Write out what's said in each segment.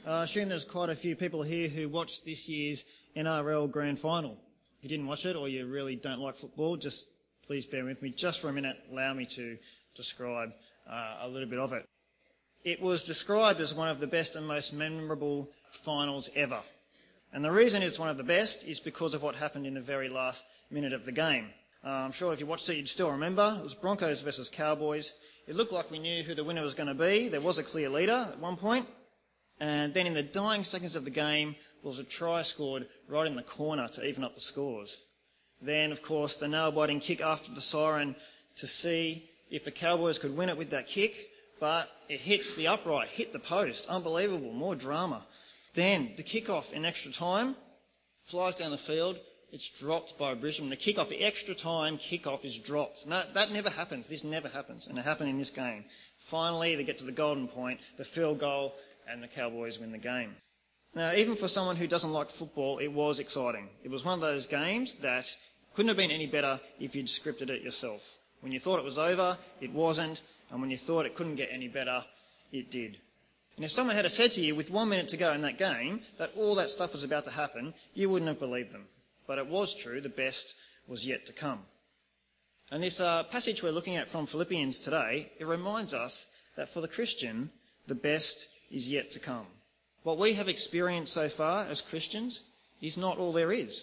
I assume there's quite a few people here who watched this year's NRL Grand Final. If you didn't watch it or you really don't like football, just please bear with me just for a minute. Allow me to describe a little bit of it. It was described as one of the best and most memorable finals ever. And the reason it's one of the best is because of what happened in the very last minute of the game. I'm sure if you watched it, you'd still remember. It was Broncos versus Cowboys. It looked like we knew who the winner was going to be. There was a clear leader at one point. And then in the dying seconds of the game, there was a try scored right in the corner to even up the scores. Then, of course, the nail-biting kick after the siren to see if the Cowboys could win it with that kick. But it hits the upright, hit the post. Unbelievable, more drama. Then the kick-off in extra time flies down the field. It's dropped by Brisbane. The extra time kick-off is dropped. No, that never happens. This never happens. And it happened in this game. Finally, they get to the golden point, the field goal, and the Cowboys win the game. Now, even for someone who doesn't like football, it was exciting. It was one of those games that couldn't have been any better if you'd scripted it yourself. When you thought it was over, it wasn't. And when you thought it couldn't get any better, it did. And if someone had said to you with 1 minute to go in that game that all that stuff was about to happen, you wouldn't have believed them. But it was true, the best was yet to come. And this passage we're looking at from Philippians today, it reminds us that for the Christian, the best is yet to come. What we have experienced so far as Christians is not all there is.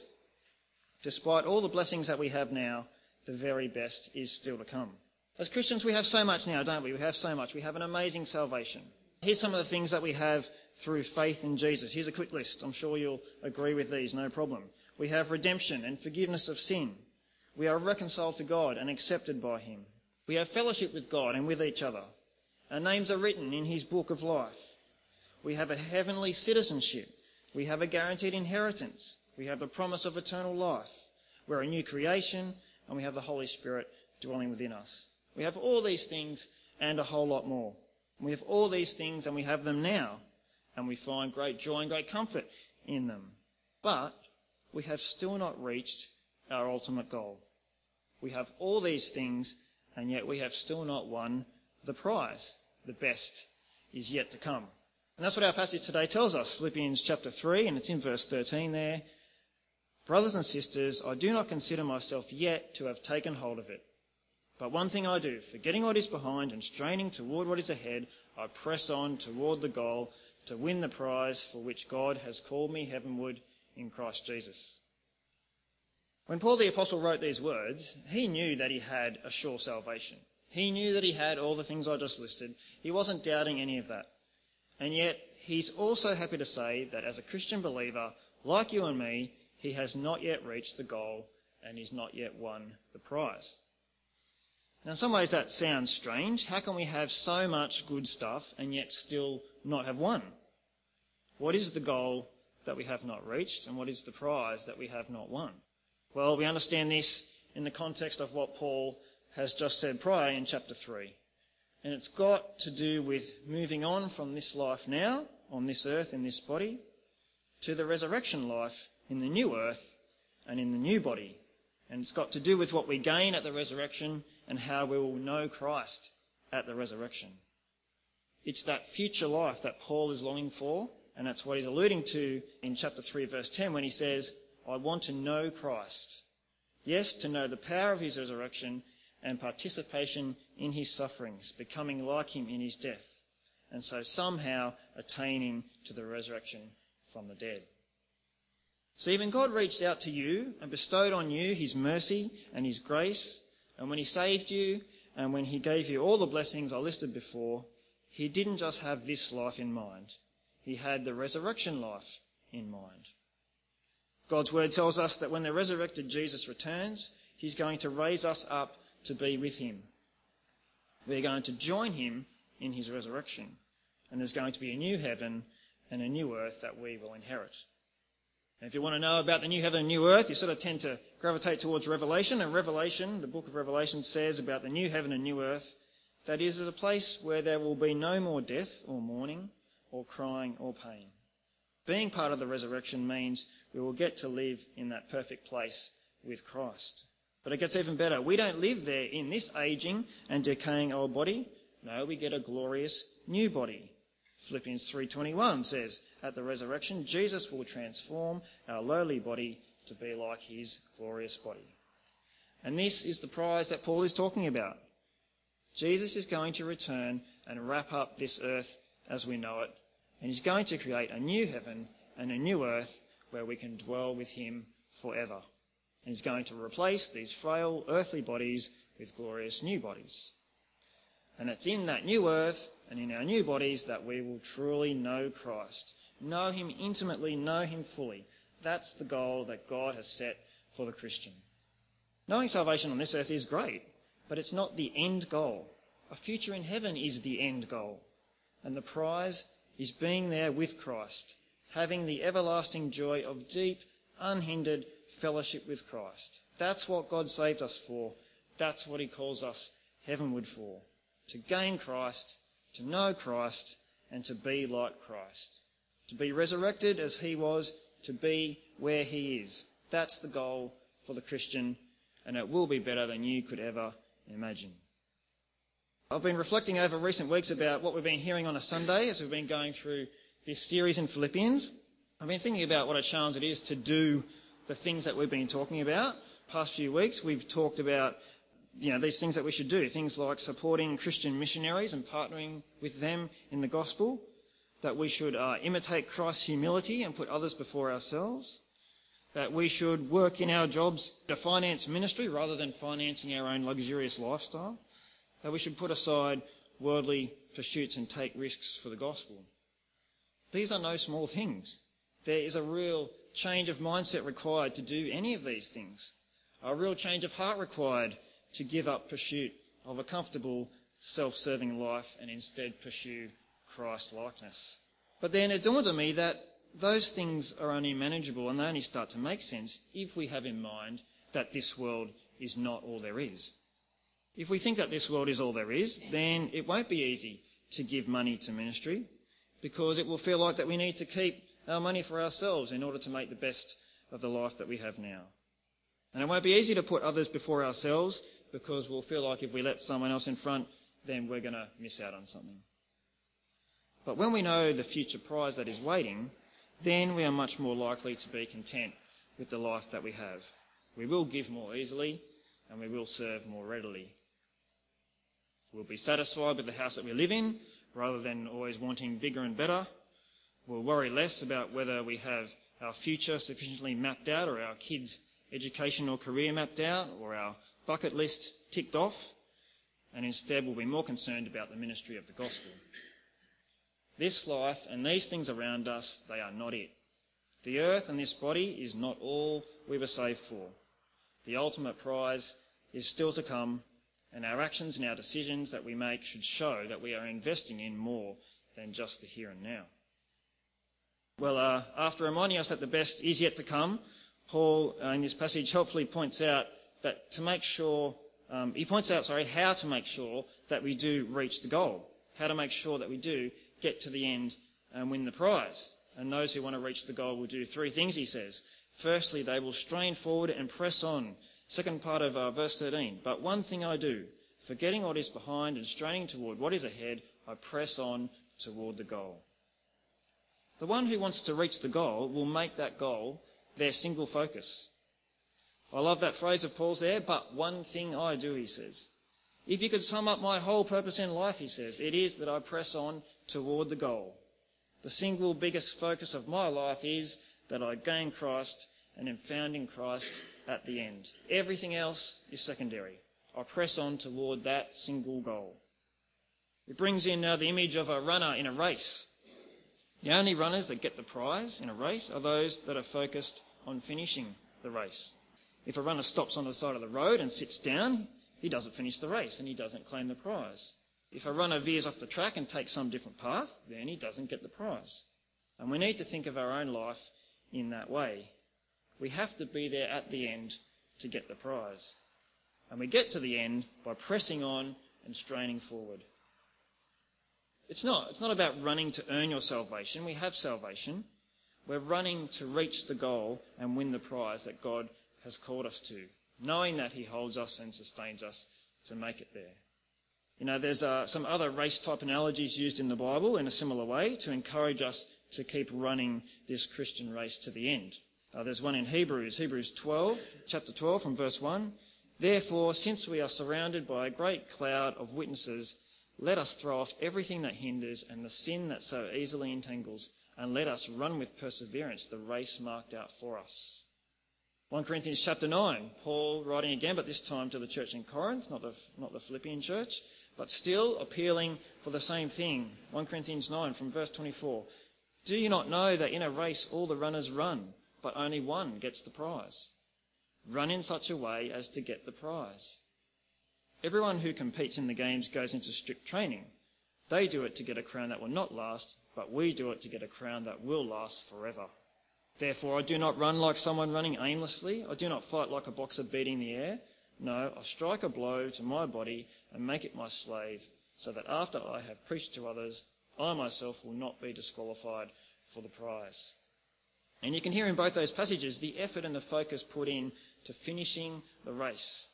Despite all the blessings that we have now, the very best is still to come. As Christians, we have so much now, don't we? We have so much. We have an amazing salvation. Here's some of the things that we have through faith in Jesus. Here's a quick list. I'm sure you'll agree with these, no problem. We have redemption and forgiveness of sin. We are reconciled to God and accepted by him. We have fellowship with God and with each other. Our names are written in his book of life. We have a heavenly citizenship. We have a guaranteed inheritance. We have the promise of eternal life. We're a new creation, and we have the Holy Spirit dwelling within us. We have all these things and a whole lot more. We have all these things and we have them now, and we find great joy and great comfort in them. But we have still not reached our ultimate goal. We have all these things, and yet we have still not won the prize. The best is yet to come. And that's what our passage today tells us, Philippians chapter 3, and it's in verse 13 there. Brothers and sisters, I do not consider myself yet to have taken hold of it. But one thing I do, forgetting what is behind and straining toward what is ahead, I press on toward the goal to win the prize for which God has called me heavenward in Christ Jesus. When Paul the Apostle wrote these words, he knew that he had a sure salvation. He knew that he had all the things I just listed. He wasn't doubting any of that. And yet, he's also happy to say that as a Christian believer, like you and me, he has not yet reached the goal and he's not yet won the prize. Now, in some ways that sounds strange. How can we have so much good stuff and yet still not have won? What is the goal that we have not reached, and what is the prize that we have not won? Well, we understand this in the context of what Paul has just said prior in chapter 3. And it's got to do with moving on from this life now, on this earth, in this body, to the resurrection life in the new earth and in the new body. And it's got to do with what we gain at the resurrection and how we will know Christ at the resurrection. It's that future life that Paul is longing for, and that's what he's alluding to in chapter 3, verse 10, when he says, I want to know Christ. Yes, to know the power of his resurrection and participation in his sufferings, becoming like him in his death, and so somehow attaining to the resurrection from the dead. So even God reached out to you and bestowed on you his mercy and his grace, and when he saved you and when he gave you all the blessings I listed before, he didn't just have this life in mind. He had the resurrection life in mind. God's word tells us that when the resurrected Jesus returns, he's going to raise us up to be with him. We're going to join him in his resurrection, and there's going to be a new heaven and a new earth that we will inherit. And if you want to know about the new heaven and new earth, you sort of tend to gravitate towards Revelation. And Revelation, the book of Revelation, says about the new heaven and new earth, that is a place where there will be no more death or mourning or crying or pain. Being part of the resurrection means we will get to live in that perfect place with Christ. But it gets even better. We don't live there in this aging and decaying old body. No, we get a glorious new body, Philippians 3:21 says, at the resurrection, Jesus will transform our lowly body to be like his glorious body. And this is the prize that Paul is talking about. Jesus is going to return and wrap up this earth as we know it, and he's going to create a new heaven and a new earth where we can dwell with him forever. And he's going to replace these frail earthly bodies with glorious new bodies. And it's in that new earth and in our new bodies that we will truly know Christ, know him intimately, know him fully. That's the goal that God has set for the Christian. Knowing salvation on this earth is great, but it's not the end goal. A future in heaven is the end goal. And the prize is being there with Christ, having the everlasting joy of deep, unhindered fellowship with Christ. That's what God saved us for. That's what he calls us heavenward for. To gain Christ, to know Christ, and to be like Christ. To be resurrected as he was, to be where he is. That's the goal for the Christian, and it will be better than you could ever imagine. I've been reflecting over recent weeks about what we've been hearing on a Sunday as we've been going through this series in Philippians. I've been thinking about what a challenge it is to do the things that we've been talking about. Past few weeks we've talked about these things that we should do, things like supporting Christian missionaries and partnering with them in the gospel, that we should imitate Christ's humility and put others before ourselves, that we should work in our jobs to finance ministry rather than financing our own luxurious lifestyle, that we should put aside worldly pursuits and take risks for the gospel. These are no small things. There is a real change of mindset required to do any of these things, a real change of heart required to give up pursuit of a comfortable, self-serving life and instead pursue Christ-likeness. But then it dawned on me that those things are only manageable and they only start to make sense if we have in mind that this world is not all there is. If we think that this world is all there is, then it won't be easy to give money to ministry, because it will feel like that we need to keep our money for ourselves in order to make the best of the life that we have now. And it won't be easy to put others before ourselves, because we'll feel like if we let someone else in front, then we're going to miss out on something. But when we know the future prize that is waiting, then we are much more likely to be content with the life that we have. We will give more easily, and we will serve more readily. We'll be satisfied with the house that we live in, rather than always wanting bigger and better. We'll worry less about whether we have our future sufficiently mapped out, or our kids' education or career mapped out, or our bucket list ticked off, and instead we'll be more concerned about the ministry of the gospel. This life and these things around us, they are not it. The earth and this body is not all we were saved for. The ultimate prize is still to come, and our actions and our decisions that we make should show that we are investing in more than just the here and now. Well, after reminding us that the best is yet to come, Paul in this passage helpfully points out that how to make sure that we do reach the goal, how to make sure that we do get to the end and win the prize. And those who want to reach the goal will do three things, he says. Firstly, they will strain forward and press on. Second part of verse 13. But one thing I do, forgetting what is behind and straining toward what is ahead, I press on toward the goal. The one who wants to reach the goal will make that goal their single focus. I love that phrase of Paul's there, but one thing I do, he says. If you could sum up my whole purpose in life, he says, it is that I press on toward the goal. The single biggest focus of my life is that I gain Christ and am found in Christ at the end. Everything else is secondary. I press on toward that single goal. It brings in the image of a runner in a race. The only runners that get the prize in a race are those that are focused on finishing the race. If a runner stops on the side of the road and sits down, he doesn't finish the race and he doesn't claim the prize. If a runner veers off the track and takes some different path, then he doesn't get the prize. And we need to think of our own life in that way. We have to be there at the end to get the prize. And we get to the end by pressing on and straining forward. It's not about running to earn your salvation. We have salvation. We're running to reach the goal and win the prize that God has called us to, knowing that he holds us and sustains us to make it there. You know, there's some other race-type analogies used in the Bible in a similar way to encourage us to keep running this Christian race to the end. There's one in Hebrews 12, chapter 12 from verse 1. Therefore, since we are surrounded by a great cloud of witnesses, let us throw off everything that hinders and the sin that so easily entangles, and let us run with perseverance the race marked out for us. 1 Corinthians chapter 9, Paul writing again, but this time to the church in Corinth, not the Philippian church, but still appealing for the same thing. 1 Corinthians 9 from verse 24. Do you not know that in a race all the runners run, but only one gets the prize? Run in such a way as to get the prize. Everyone who competes in the games goes into strict training. They do it to get a crown that will not last, but we do it to get a crown that will last forever. Therefore, I do not run like someone running aimlessly. I do not fight like a boxer beating the air. No, I strike a blow to my body and make it my slave, so that after I have preached to others, I myself will not be disqualified for the prize. And you can hear in both those passages the effort and the focus put in to finishing the race.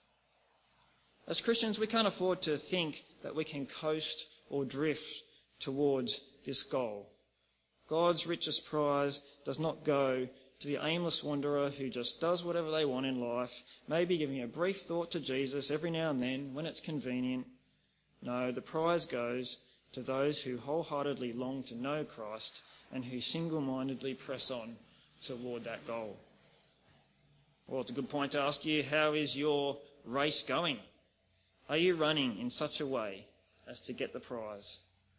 As Christians, we can't afford to think that we can coast or drift towards this goal. God's richest prize does not go to the aimless wanderer who just does whatever they want in life, maybe giving a brief thought to Jesus every now and then when it's convenient. No, the prize goes to those who wholeheartedly long to know Christ and who single-mindedly press on toward that goal. Well, it's a good point to ask you, how is your race going? Are you running in such a way as to get the prize?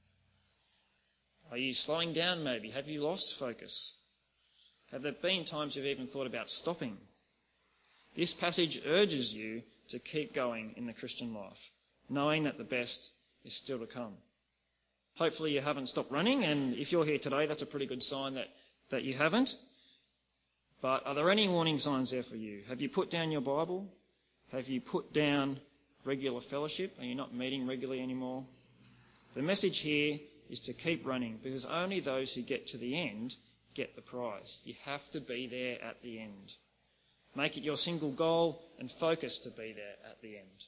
Are you slowing down maybe? Have you lost focus? Have there been times you've even thought about stopping? This passage urges you to keep going in the Christian life, knowing that the best is still to come. Hopefully you haven't stopped running, and if you're here today, that's a pretty good sign that you haven't. But are there any warning signs there for you? Have you put down your Bible? Have you put down regular fellowship? Are you not meeting regularly anymore? The message here is to keep running, because only those who get to the end get the prize. You have to be there at the end. Make it your single goal and focus to be there at the end.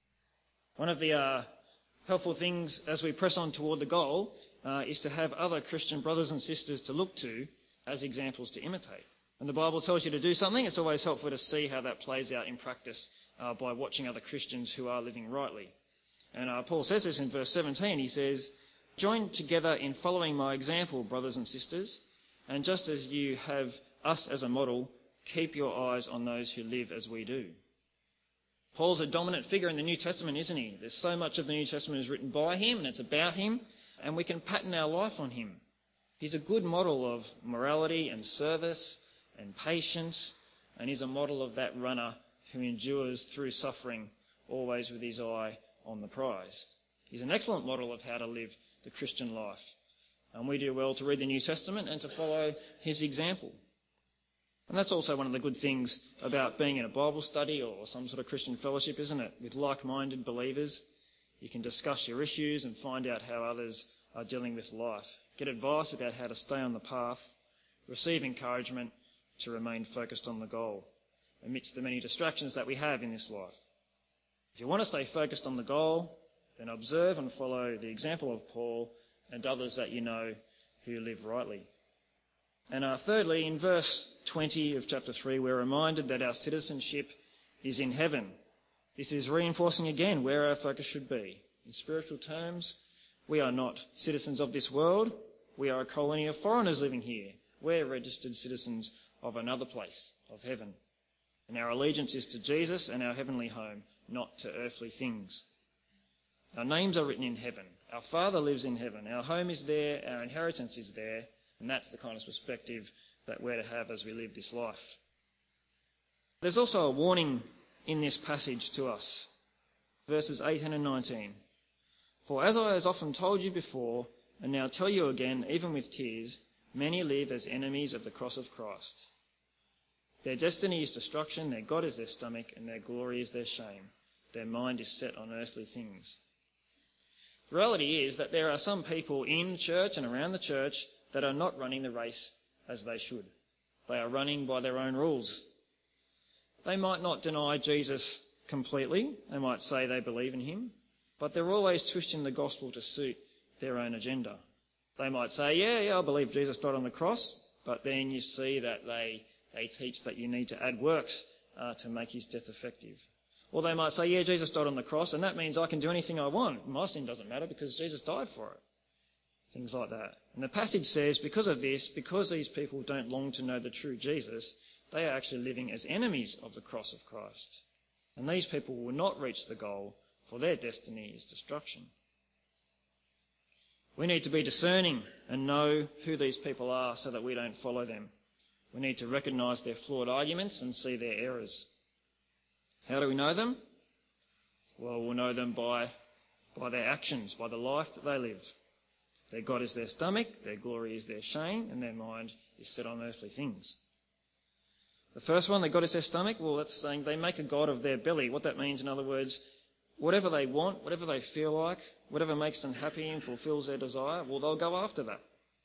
One of the helpful things as we press on toward the goal is to have other Christian brothers and sisters to look to as examples to imitate. When the Bible tells you to do something, it's always helpful to see how that plays out in practice by watching other Christians who are living rightly. And Paul says this in verse 17. He says, "Join together in following my example, brothers and sisters, and just as you have us as a model, keep your eyes on those who live as we do." Paul's a dominant figure in the New Testament, isn't he? There's so much of the New Testament is written by him and it's about him, and we can pattern our life on him. He's a good model of morality and service and patience, and he's a model of that runner who endures through suffering, always with his eye on the prize. He's an excellent model of how to live the Christian life, and we do well to read the New Testament and to follow his example. And that's also one of the good things about being in a Bible study or some sort of Christian fellowship, isn't it? With like-minded believers, you can discuss your issues and find out how others are dealing with life, get advice about how to stay on the path, receive encouragement to remain focused on the goal amidst the many distractions that we have in this life. If you want to stay focused on the goal, then observe and follow the example of Paul and others that you know who live rightly. And thirdly, in verse 20 of chapter 3, we're reminded that our citizenship is in heaven. This is reinforcing again where our focus should be. In spiritual terms, we are not citizens of this world. We are a colony of foreigners living here. We're registered citizens of another place, of heaven. And our allegiance is to Jesus and our heavenly home, not to earthly things. Our names are written in heaven. Our Father lives in heaven. Our home is there. Our inheritance is there. And that's the kind of perspective that we're to have as we live this life. There's also a warning in this passage to us. Verses 18 and 19. "For as I have often told you before, and now tell you again, even with tears, many live as enemies of the cross of Christ. Their destiny is destruction, their God is their stomach, and their glory is their shame. Their mind is set on earthly things." The reality is that there are some people in church and around the church that are not running the race as they should. They are running by their own rules. They might not deny Jesus completely. They might say they believe in him. but they're always twisting the gospel to suit their own agenda. They might say, yeah, I believe Jesus died on the cross, but then you see that they teach that you need to add works to make his death effective. Or they might say, yeah, Jesus died on the cross, and that means I can do anything I want. My sin doesn't matter because Jesus died for it. Things like that. And the passage says, because of this, because these people don't long to know the true Jesus, they are actually living as enemies of the cross of Christ. And these people will not reach the goal, for their destiny is destruction. We need to be discerning and know who these people are so that we don't follow them. We need to recognise their flawed arguments and see their errors. How do we know them? Well, we'll know them by their actions, by the life that they live. Their God is their stomach, their glory is their shame, and their mind is set on earthly things. The first one, their God is their stomach, well, that's saying they make a God of their belly. What that means, in other words, whatever they want, whatever they feel like, whatever makes them happy and fulfills their desire, well, they'll go after that.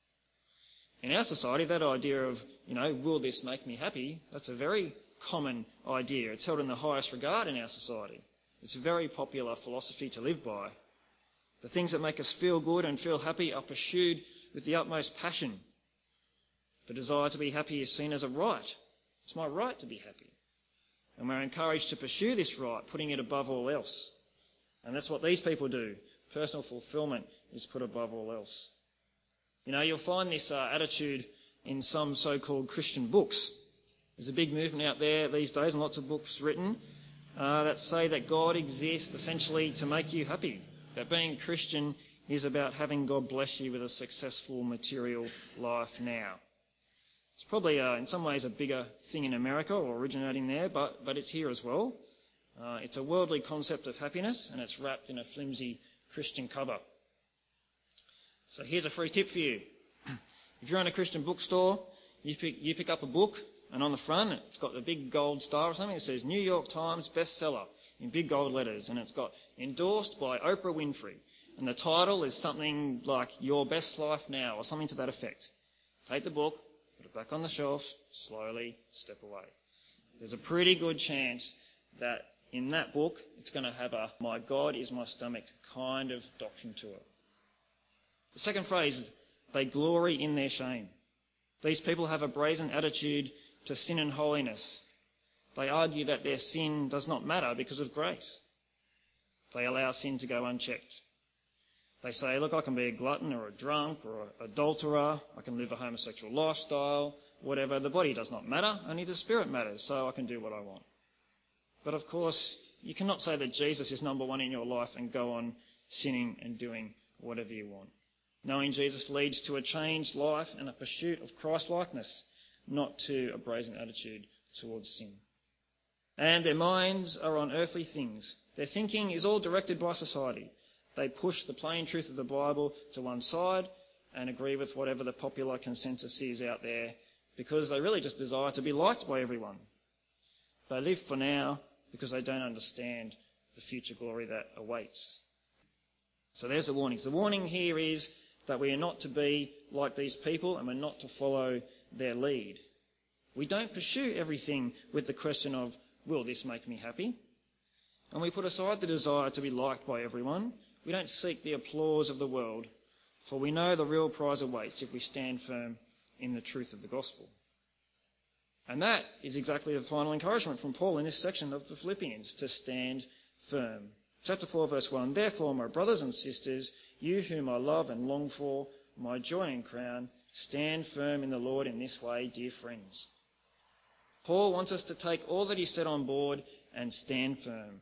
In our society, that idea of, will this make me happy, that's a very common idea. It's held in the highest regard in our society. It's a very popular philosophy to live by. The things that make us feel good and feel happy are pursued with the utmost passion. The desire to be happy is seen as a right. It's my right to be happy. And we're encouraged to pursue this right, putting it above all else. And that's what these people do. Personal fulfilment is put above all else. You'll find this attitude in some so-called Christian books. There's a big movement out there these days and lots of books written that say that God exists essentially to make you happy, that being Christian is about having God bless you with a successful material life now. It's probably in some ways a bigger thing in America or originating there, but it's here as well. It's a worldly concept of happiness and it's wrapped in a flimsy Christian cover. So here's a free tip for you. If you're in a Christian bookstore, you pick up a book, and on the front it's got the big gold star or something. It says New York Times bestseller in big gold letters, and it's got endorsed by Oprah Winfrey. And the title is something like Your Best Life Now or something to that effect. Take the book, put it back on the shelf, slowly step away. There's a pretty good chance that in that book it's going to have a my God is my stomach kind of doctrine to it. The second phrase is they glory in their shame. These people have a brazen attitude to sin and holiness. They argue that their sin does not matter because of grace. They allow sin to go unchecked. They say, look, I can be a glutton or a drunk or an adulterer. I can live a homosexual lifestyle, whatever. The body does not matter, only the spirit matters, so I can do what I want. But of course, you cannot say that Jesus is number one in your life and go on sinning and doing whatever you want. Knowing Jesus leads to a changed life and a pursuit of Christ-likeness, not to a brazen attitude towards sin. And their minds are on earthly things. Their thinking is all directed by society. They push the plain truth of the Bible to one side and agree with whatever the popular consensus is out there because they really just desire to be liked by everyone. They live for now because they don't understand the future glory that awaits. So there's the warnings. The warning here is that we are not to be like these people and we're not to follow their lead. We don't pursue everything with the question of, will this make me happy? And we put aside the desire to be liked by everyone. We don't seek the applause of the world, for we know the real prize awaits if we stand firm in the truth of the gospel. And that is exactly the final encouragement from Paul in this section of the Philippians, to stand firm. Chapter 4, verse 1, therefore, my brothers and sisters, you whom I love and long for, my joy and crown, stand firm in the Lord in this way, dear friends. Paul wants us to take all that he said on board and stand firm.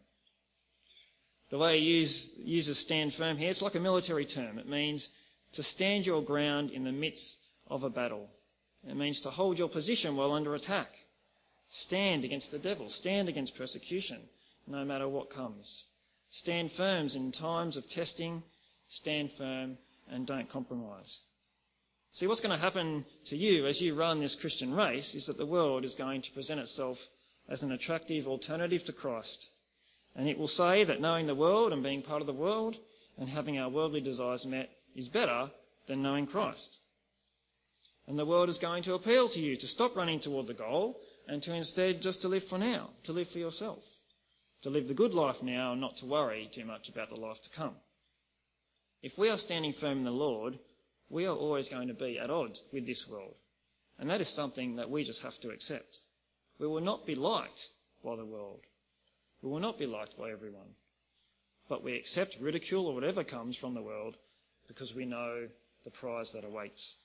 The way he uses stand firm here, it's like a military term. It means to stand your ground in the midst of a battle. It means to hold your position while under attack. Stand against the devil. Stand against persecution, no matter what comes. Stand firm in times of testing. Stand firm and don't compromise. See, what's going to happen to you as you run this Christian race is that the world is going to present itself as an attractive alternative to Christ. And it will say that knowing the world and being part of the world and having our worldly desires met is better than knowing Christ. And the world is going to appeal to you to stop running toward the goal and to instead just to live for now, to live for yourself. to live the good life now and not to worry too much about the life to come. If we are standing firm in the Lord, we are always going to be at odds with this world. And that is something that we just have to accept. We will not be liked by the world. We will not be liked by everyone. But we accept ridicule or whatever comes from the world because we know the prize that awaits.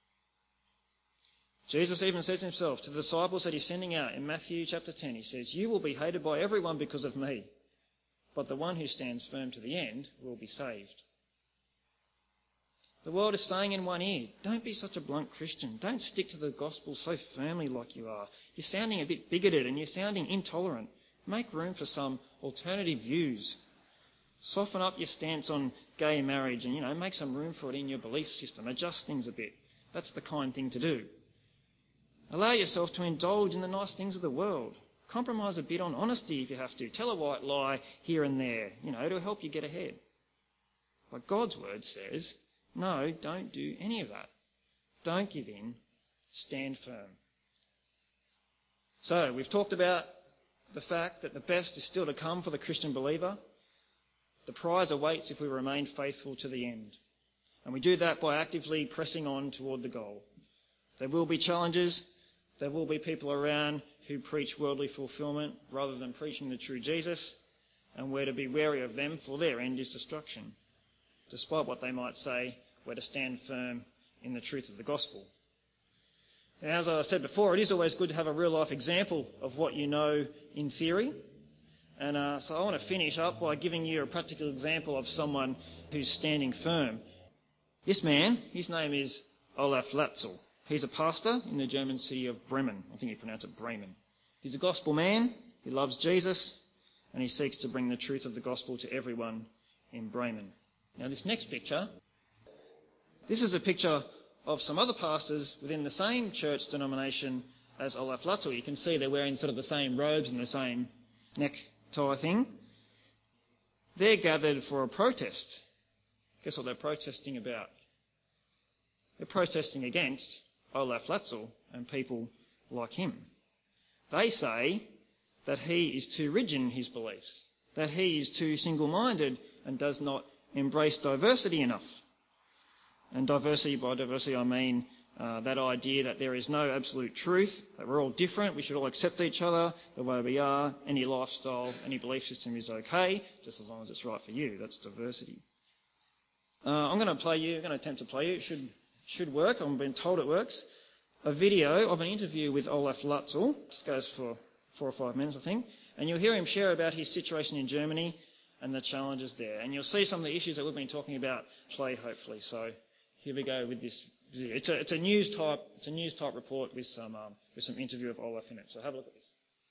Jesus even says himself to the disciples that he's sending out in Matthew chapter 10, he says, "You will be hated by everyone because of me, but the one who stands firm to the end will be saved." The world is saying in one ear, don't be such a blunt Christian. Don't stick to the gospel so firmly like you are. You're sounding a bit bigoted and you're sounding intolerant. Make room for some alternative views. Soften up your stance on gay marriage and, make some room for it in your belief system. Adjust things a bit. That's the kind thing to do. Allow yourself to indulge in the nice things of the world. Compromise a bit on honesty if you have to. Tell a white lie here and there, to help you get ahead. But God's word says, no, don't do any of that. Don't give in. Stand firm. So, we've talked about the fact that the best is still to come for the Christian believer. The prize awaits if we remain faithful to the end. And we do that by actively pressing on toward the goal. There will be challenges. There will be people around who preach worldly fulfilment rather than preaching the true Jesus, and we're to be wary of them, for their end is destruction. Despite what they might say, we're to stand firm in the truth of the gospel. Now, as I said before, it is always good to have a real-life example of what you know in theory. And so I want to finish up by giving you a practical example of someone who's standing firm. This man, his name is Olaf Latzel. He's a pastor in the German city of Bremen. I think you pronounce it Bremen. He's a gospel man, he loves Jesus, and he seeks to bring the truth of the gospel to everyone in Bremen. Now this next picture, this is a picture of some other pastors within the same church denomination as Olaf Latzel. You can see they're wearing sort of the same robes and the same necktie thing. They're gathered for a protest. Guess what they're protesting about? They're protesting against Olaf Latzel and people like him. They say that he is too rigid in his beliefs, that he is too single-minded and does not embrace diversity enough. And by diversity I mean that idea that there is no absolute truth, that we're all different, we should all accept each other the way we are, any lifestyle, any belief system is okay, just as long as it's right for you. That's diversity. I'm going to attempt to play you, it should work, I've been told it works, a video of an interview with Olaf Latzel. This goes for 4 or 5 minutes, I think, and you'll hear him share about his situation in Germany and the challenges there. And you'll see some of the issues that we've been talking about play, hopefully. So here we go with this video. It's a news type report with some interview of Olaf in it. So have a look at this.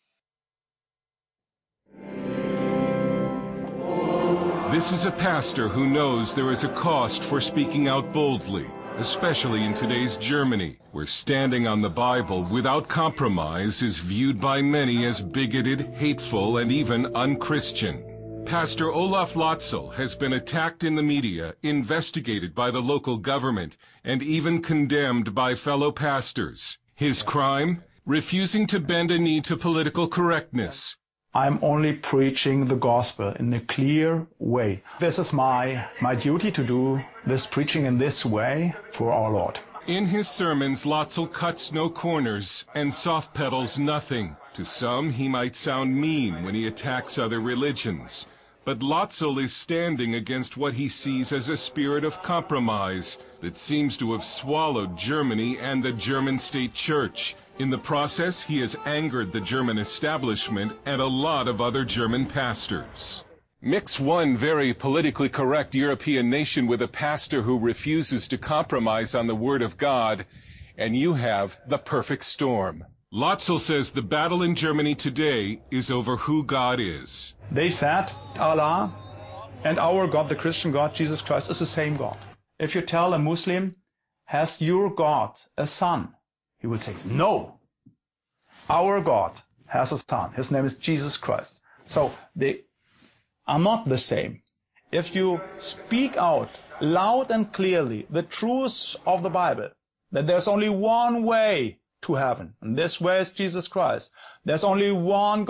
This is a pastor who knows there is a cost for speaking out boldly, especially in today's Germany, where standing on the Bible without compromise is viewed by many as bigoted, hateful, and even unchristian. Pastor Olaf Latzel has been attacked in the media, investigated by the local government, and even condemned by fellow pastors. His crime? Refusing to bend a knee to political correctness. I'm only preaching the gospel in a clear way. This is my duty to do this preaching in this way for our Lord. In his sermons, Latzel cuts no corners and soft pedals nothing. To some, he might sound mean when he attacks other religions. But Latzel is standing against what he sees as a spirit of compromise that seems to have swallowed Germany and the German state church. In the process, he has angered the German establishment and a lot of other German pastors. Mix one very politically correct European nation with a pastor who refuses to compromise on the Word of God, and you have the perfect storm. Latzel says the battle in Germany today is over who God is. They said Allah and our God, the Christian God, Jesus Christ, is the same God. If you tell a Muslim, has your God a son? He will say, no. Our God has a son. His name is Jesus Christ. So they are not the same. If you speak out loud and clearly the truths of the Bible, that there's only one way to heaven, and this way is Jesus Christ. There's only one God,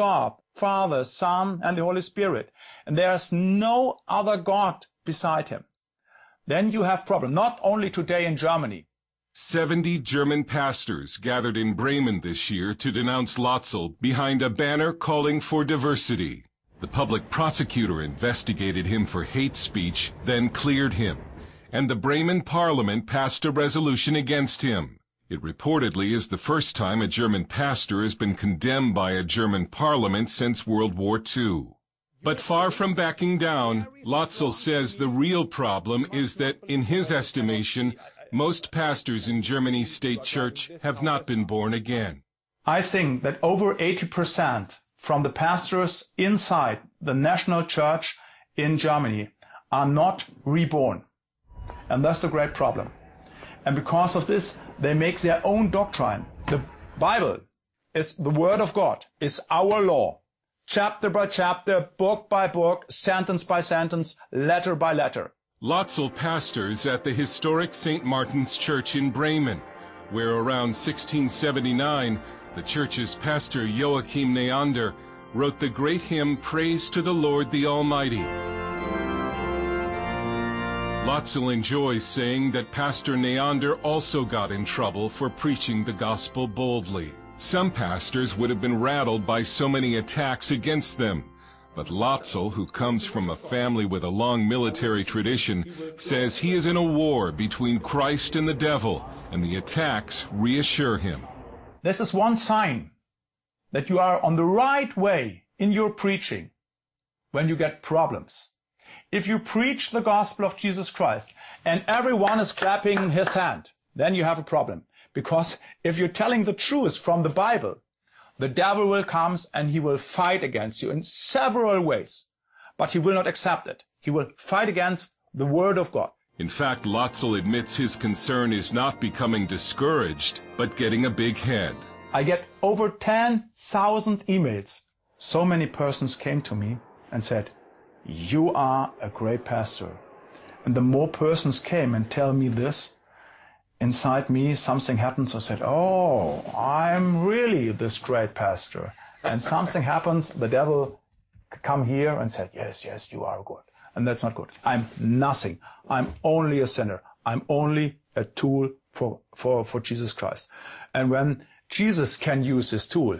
Father, Son, and the Holy Spirit, and there is no other God beside him, then you have problem, not only today in Germany. 70 German pastors gathered in Bremen this year to denounce Lotzel behind a banner calling for diversity. The public prosecutor investigated him for hate speech, then cleared him, and the Bremen parliament passed a resolution against him. It reportedly is the first time a German pastor has been condemned by a German parliament since World War II. But far from backing down, Lotzel says the real problem is that, in his estimation, most pastors in Germany's state church have not been born again. I think that over 80% from the pastors inside the national church in Germany are not reborn. And that's a great problem. And because of this, they make their own doctrine. The Bible is the Word of God, is our law. Chapter by chapter, book by book, sentence by sentence, letter by letter. Lotzel pastors at the historic St. Martin's Church in Bremen, where around 1679, the church's pastor Joachim Neander wrote the great hymn Praise to the Lord the Almighty. Lotzel enjoys saying that Pastor Neander also got in trouble for preaching the gospel boldly. Some pastors would have been rattled by so many attacks against them. But Lotzel, who comes from a family with a long military tradition, says he is in a war between Christ and the devil, and the attacks reassure him. This is one sign that you are on the right way in your preaching when you get problems. If you preach the gospel of Jesus Christ and everyone is clapping his hand, then you have a problem. Because if you're telling the truth from the Bible, the devil will come and he will fight against you in several ways. But he will not accept it. He will fight against the Word of God. In fact, Lotzel admits his concern is not becoming discouraged, but getting a big head. I get over 10,000 emails. So many persons came to me and said, "You are a great pastor." And the more persons came and tell me this, inside me something happens. I said, "Oh, I'm really this great pastor." And something happens, the devil come here and said, yes, you are good. And that's not good. I'm nothing. I'm only a sinner. I'm only a tool for Jesus Christ. And when Jesus can use this tool,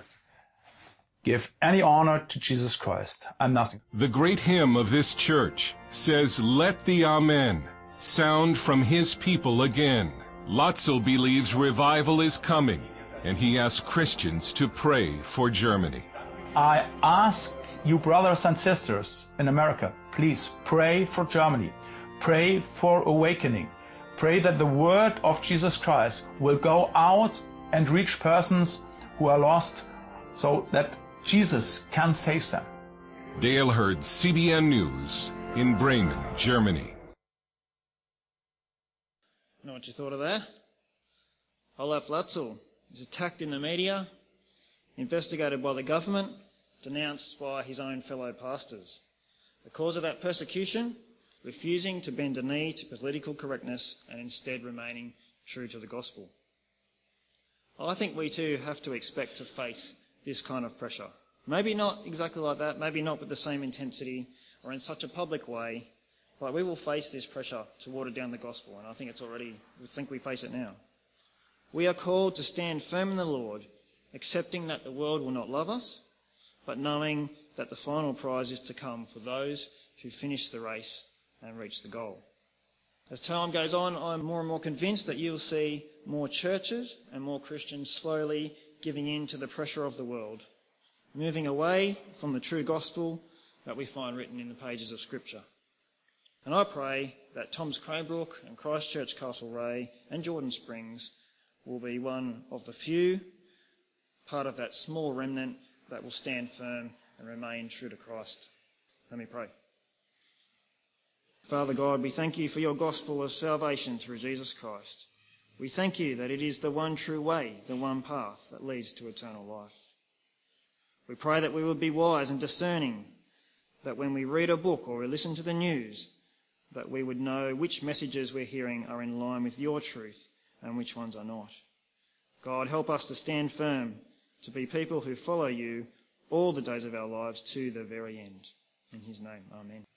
give any honor to Jesus Christ. I'm nothing. The great hymn of this church says, "Let the Amen sound from his people again." Lotzel believes revival is coming, and he asks Christians to pray for Germany. I ask you brothers and sisters in America, please pray for Germany. Pray for awakening. Pray that the word of Jesus Christ will go out and reach persons who are lost so that Jesus can save them. Dale Hurd, CBN News, in Bremen, Germany. Know what you thought of that? Olaf Lotzel is attacked in the media, investigated by the government, denounced by his own fellow pastors. The cause of that persecution? Refusing to bend a knee to political correctness and instead remaining true to the gospel. I think we too have to expect to face this kind of pressure. Maybe not exactly like that, maybe not with the same intensity or in such a public way, but we will face this pressure to water down the gospel, and I think we face it now. We are called to stand firm in the Lord, accepting that the world will not love us, but knowing that the final prize is to come for those who finish the race and reach the goal. As time goes on, I'm more and more convinced that you'll see more churches and more Christians slowly giving in to the pressure of the world, moving away from the true gospel that we find written in the pages of Scripture. And I pray that Tom's Cranbrook and Christchurch Castlereagh and Jordan Springs will be one of the few, part of that small remnant that will stand firm and remain true to Christ. Let me pray. Father God, we thank you for your gospel of salvation through Jesus Christ. We thank you that it is the one true way, the one path that leads to eternal life. We pray that we will be wise and discerning, that when we read a book or we listen to the news, that we would know which messages we're hearing are in line with your truth and which ones are not. God, help us to stand firm, to be people who follow you all the days of our lives to the very end. In his name, amen.